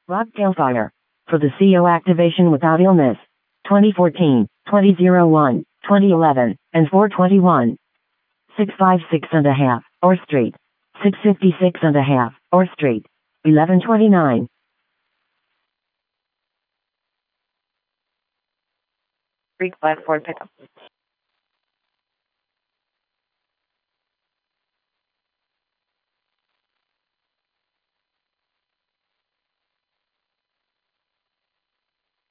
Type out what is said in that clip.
Rocktail Fire. For the CO activation without illness. 2014, 2001, 2011, and 421. 656 and a half, or Street. 656 and a half, or Street. 1129. Request for pickup.